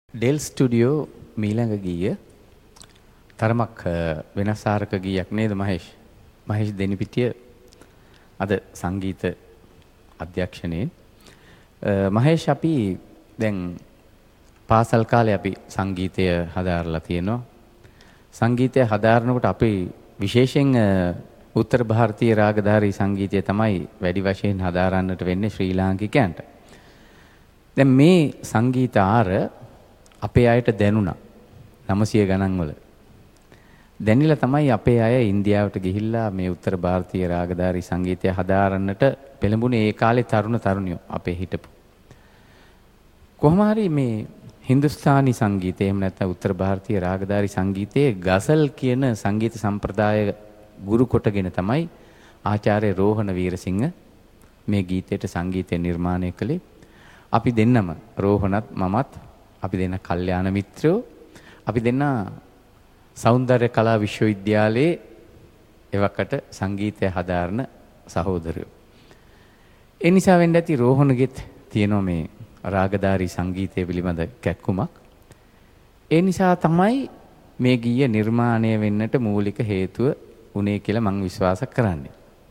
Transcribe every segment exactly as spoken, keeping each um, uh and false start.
ඩෙල් studio මීළඟ ගීය තරමක් වෙනස් ආරක ගීයක් නේද මහේෂ්? මහේෂ් දෙනිපිටිය අද සංගීත අධ්‍යක්ෂණයෙන් මහේෂ් අපි දැන් පාසල් කාලේ අපි සංගීතය හදාarලා තියෙනවා. සංගීතය හදාarනකොට අපි විශේෂයෙන් උත්තර ಭಾರತೀಯ රාගධාරී සංගීතය තමයි වැඩි වශයෙන් හදාරන්නට වෙන්නේ ශ්‍රී ලාංකිකයන්ට. දැන් මේ සංගීත ආර අපේ අයට දැනුණා නවසිය ගණන් වල. දැනිලා තමයි අපේ අය ඉන්දියාවට ගිහිල්ලා මේ උත්තර ಭಾರತೀಯ රාගධාරී සංගීතය හදාරන්නට පෙළඹුණේ ඒ කාලේ තරුණ තරුණියෝ අපේ හිටපු. කොහොම හරි මේ හින්දුස්ථානි සංගීතය එහෙම නැත්නම් උත්තර ಭಾರತೀಯ රාගධාරී සංගීතයේ ගසල් කියන සංගීත සම්ප්‍රදාය ගුරු කොටගෙන තමයි ආචාර්ය රෝහණ වීරසිංහ මේ ගීතයට සංගීතය නිර්මාණය කළේ. අපි දෙන්නම රෝහණත් මමත් අපි දෙන්න කල්යාණ මිත්‍රයෝ. අපි දෙන්න සෞන්දර්ය කලා විශ්වවිද්‍යාලයේ එවකට සංගීතය හදාරන සහෝදරයෝ. ඒ නිසා වෙන්න ඇති රෝහණගෙත් තියෙනවා මේ රාගධාරී සංගීතය පිළිබඳ කැක්කුමක්. ඒ නිසා තමයි මේ ගීය නිර්මාණය වෙන්නට මූලික හේතුව උනේ කියලා මම විශ්වාස කරන්නේ.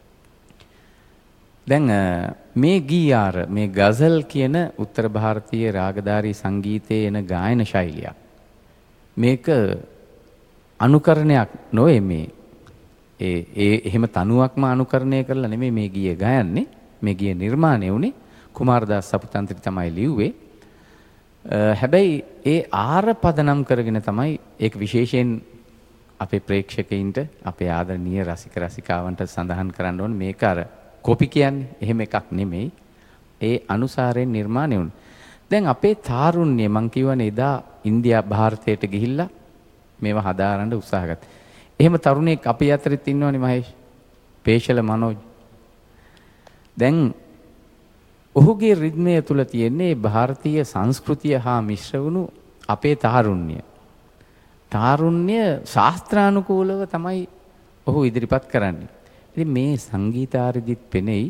දැන් මේ ගීයාර මේ ගසල් කියන උත්තර ಭಾರತೀಯ රාගධාරී සංගීතයේ එන ගායන ශෛලියක්. මේක අනුකරණයක් නොවේ මේ ඒ ඒ එහෙම තනුවක්ම අනුකරණය කරලා නෙමෙයි මේ ගීය ගයන්නේ. මේ ගීය නිර්මාණය වුණේ කුමාරදාස සපුතන්ත්‍රි තමයි ලිව්වේ. හැබැයි ඒ ආර පදනම් කරගෙන තමයි ඒක විශේෂයෙන් අපේ ප්‍රේක්ෂකයින්ට අපේ ආදරණීය රසික රසිකාවන්ට සඳහන් කරන්න ඕනේ මේක අර කොපි කියන්නේ එහෙම එකක් නෙමෙයි. ඒ අනුසාරයෙන් නිර්මාණය වුණා. දැන් අපේ තාරුණ්‍ය මං කියවනේ එදා ඉන්දියා ಭಾರತයට ගිහිල්ලා මේවා හදාරන්න උත්සාහ ගත්තා. එහෙම තරුණයෙක් අපි අතරෙත් ඉන්නවනේ මහේෂ්. පේශල මනෝජ්. දැන් ඔහුගේ රිද්මය තුල තියෙන්නේ ಭಾರತೀಯ සංස්කෘතිය හා මිශ්‍ර වුණු අපේ තාරුණ්‍ය. තාරුණ්‍ය ශාස්ත්‍රානුකූලව තමයි ඔහු ඉදිරිපත් කරන්නේ. ඉතින් මේ සංගීතාරදිත් පෙනෙයි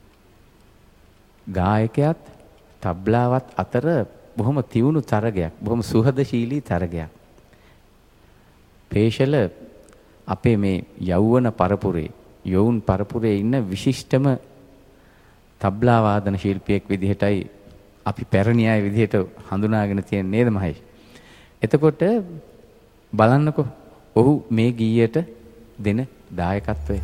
ගායකයාත් තබ්ලාවත් අතර බොහොම තියුණු තරගයක්, බොහොම සුහදශීලී තරගයක්. පේශල අපේ මේ යෞවන පරපුරේ, යෝන් පරපුරේ ඉන්න විශිෂ්ටම තබ්ලා වාදන ශිල්පියෙක් විදිහටයි අපි පැරණි අය විදිහට හඳුනාගෙන තියෙන්නේ නේද මහේෂ්? එතකොට බලන්නකෝ ඔහු මේ ගීයට දෙන දායකත්වය.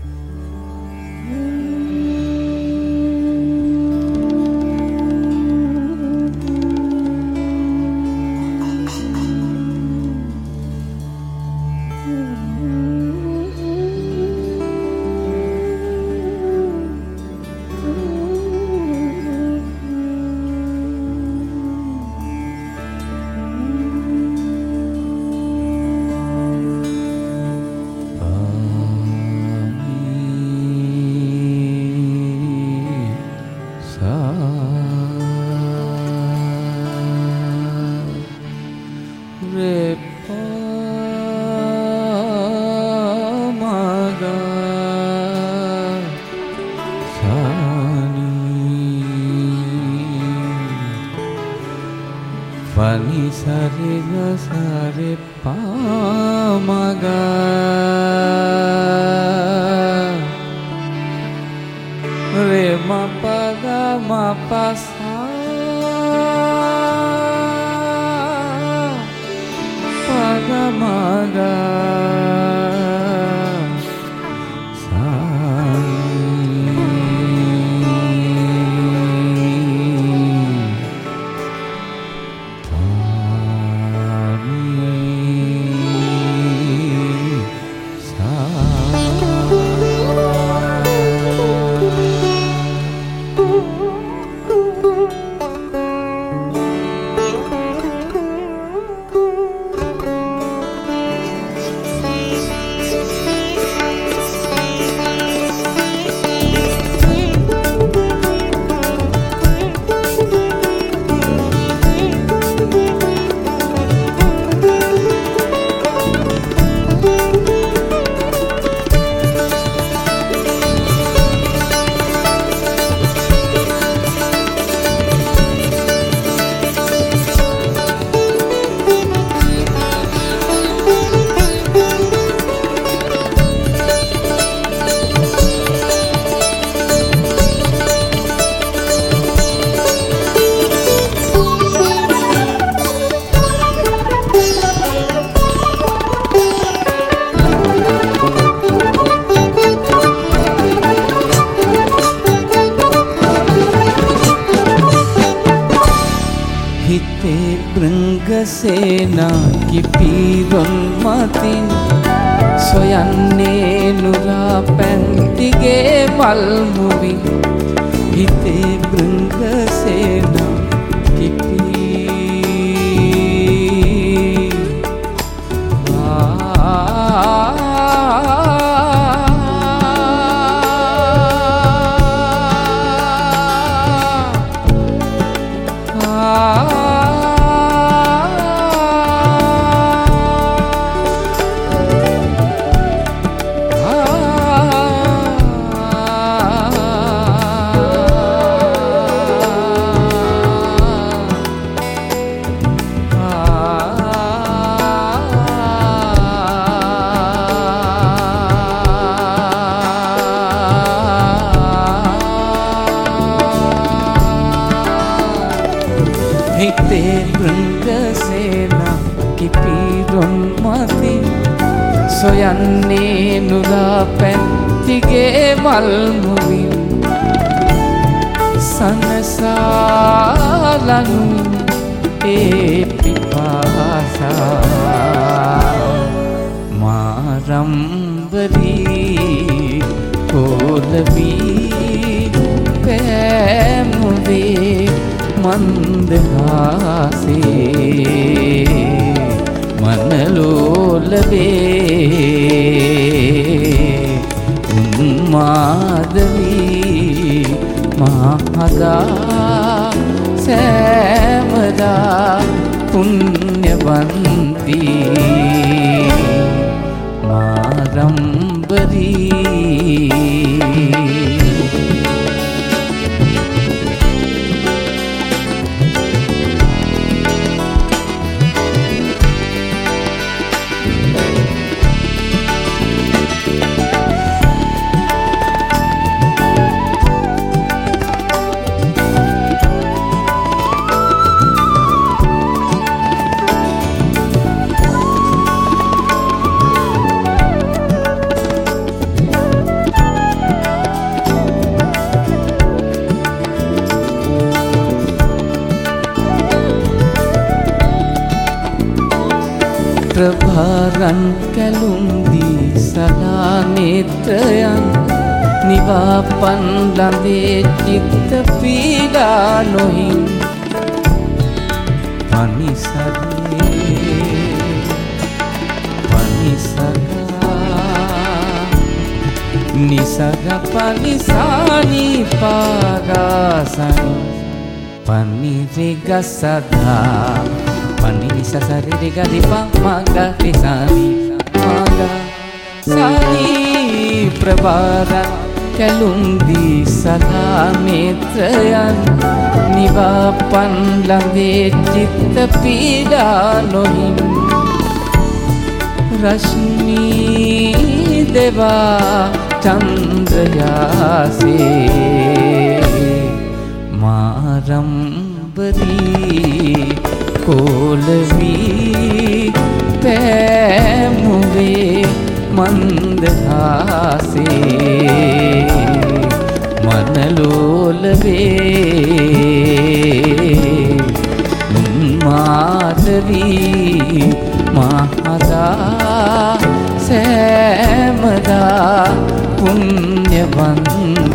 Ooh. බ්‍රංගසේනා කිපීරොන් මතින් සොයන්නේ නුරා පැන්තිගේ වල්මුවින් හිතේ බ්‍රංගසේනා කිපී හිතේ බ්‍රංගසේනා කිපීරොන් මතින් සොයන්නේ නුරා පැන්තිගේ වල්මුවින් සනසාලනු ඒ පිපාසා මාරම්බරී කොලවී පෑමුවේ මන්දහාසේ මනලෝලවේ උන්මාදවී මහදා සෑමදා පුණ්‍යවන්තී මාරම්බරී ප්‍රභාරන් කැලුම් දී සලා නේත්‍රයන් නිවාපන් ළඳේ චිත්ත පීඩා නොහින් පනිසගේ පනිසගා නිසග පනිසානි පාගාසන පනිරෙගසදා Panisa sari gadi pa maga pisani maga sani prabharan kalundi salametrayan nivapan lambe chitta pida nohin rashmi deva chandrayase marambari कोलवी पैमुवे मंदहासे मनलोलवे उन्मादवी महादा सैमदा पुण्यवंती